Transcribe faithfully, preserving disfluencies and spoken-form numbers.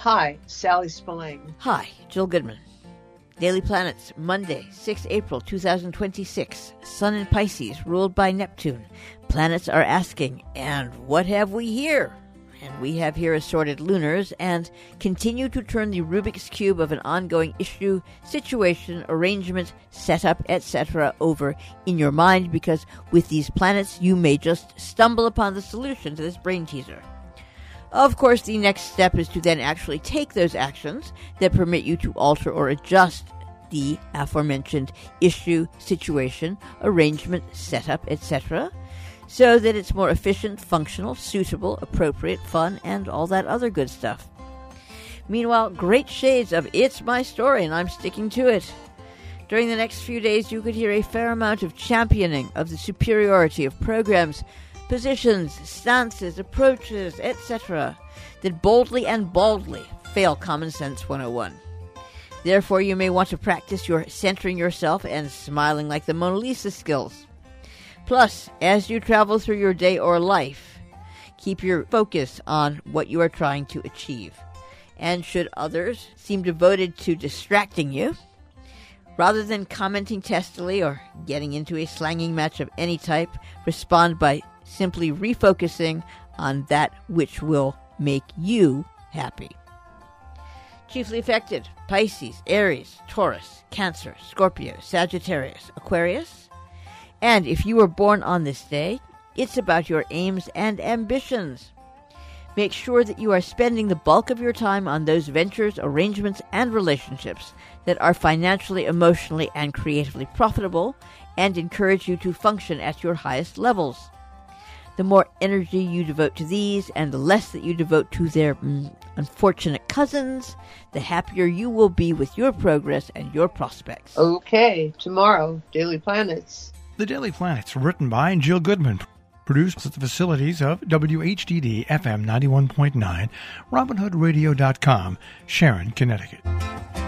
Hi, Sally Spillane. Hi, Jill Goodman. Daily Planets, Monday, sixth of April, two thousand twenty-six. Sun in Pisces, ruled by Neptune. Planets are asking, and what have we here? And we have here assorted lunars, and continue to turn the Rubik's Cube of an ongoing issue, situation, arrangement, setup, et cetera over in your mind, because with these planets you may just stumble upon the solution to this brain teaser. Of course, the next step is to then actually take those actions that permit you to alter or adjust the aforementioned issue, situation, arrangement, setup, et cetera, so that it's more efficient, functional, suitable, appropriate, fun, and all that other good stuff. Meanwhile, great shades of It's My Story, and I'm sticking to it. During the next few days, you could hear a fair amount of championing of the superiority of programs, positions, stances, approaches, et cetera, that boldly and baldly fail Common Sense one oh one. Therefore, you may want to practice your centering yourself and smiling like the Mona Lisa skills. Plus, as you travel through your day or life, keep your focus on what you are trying to achieve. And should others seem devoted to distracting you, rather than commenting testily or getting into a slanging match of any type, respond by simply refocusing on that which will make you happy. Chiefly affected: Pisces, Aries, Taurus, Cancer, Scorpio, Sagittarius, Aquarius. And if you were born on this day, it's about your aims and ambitions. Make sure that you are spending the bulk of your time on those ventures, arrangements, and relationships that are financially, emotionally, and creatively profitable and encourage you to function at your highest levels. The more energy you devote to these and the less that you devote to their mm, unfortunate cousins, the happier you will be with your progress and your prospects. Okay, tomorrow, Daily Planets. The Daily Planets, written by Jill Goodman, produced at the facilities of W H D D F M ninety-one point nine, Robin Hood Radio dot com, Sharon, Connecticut.